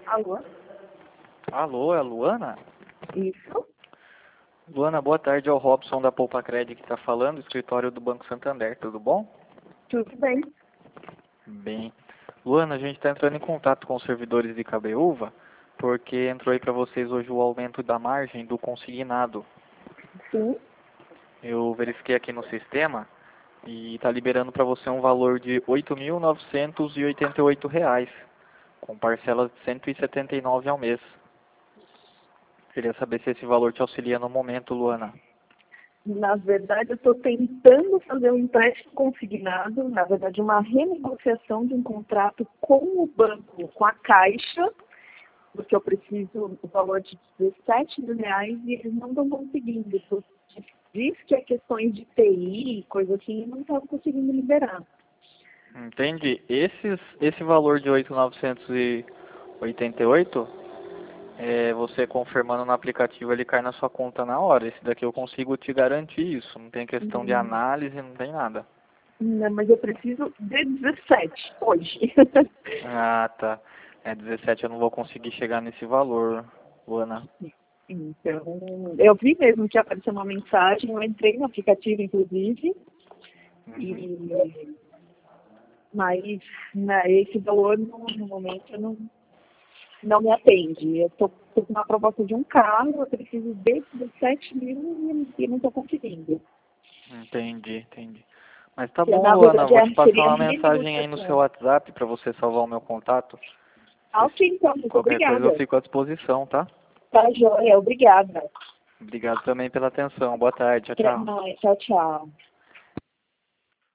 Alô? Alô, é a Luana? Isso? Luana, boa tarde, é o Robson da Poupa Cred que está falando, escritório do Banco Santander, tudo bom? Tudo bem. Bem. Luana, a gente está entrando em contato com os servidores de Cabeúva, porque entrou aí para vocês hoje o aumento da margem do consignado. Sim. Eu verifiquei aqui no sistema e está liberando para você um valor de R$ 8.988, com parcelas de R$ 179 ao mês. Queria saber se esse valor te auxilia no momento, Luana. Na verdade, eu estou tentando fazer um empréstimo consignado, na verdade, uma renegociação de um contrato com o banco, com a Caixa, porque eu preciso do valor de R$ 17.000 e eles não estão conseguindo. Diz que é questões de TI, coisa assim, e não estão conseguindo liberar. Entendi. Esse valor de 8.988, você confirmando no aplicativo, ele cai na sua conta na hora. Esse daqui eu consigo te garantir isso. Não tem questão de análise, não tem nada. Não, mas eu preciso de 17 hoje. Ah, tá. 17 eu não vou conseguir chegar nesse valor, Luana. Então, eu vi mesmo que apareceu uma mensagem, eu entrei no aplicativo, inclusive, mas esse valor, no momento, não me atende. Eu estou com uma proposta de um carro, eu preciso de 17.000 e não estou conseguindo. Entendi. Mas tá Que, bom, na Luana. Eu verdade, vou te passar seria a uma mensagem aí no seu renegociação. WhatsApp para você salvar o meu contato. Ok, então, muito Qualquer coisa eu obrigada. fico à disposição, tá? Tá, joia, obrigada. Obrigado também pela atenção. Boa tarde. Tchau, Até tchau. mais, tchau, tchau.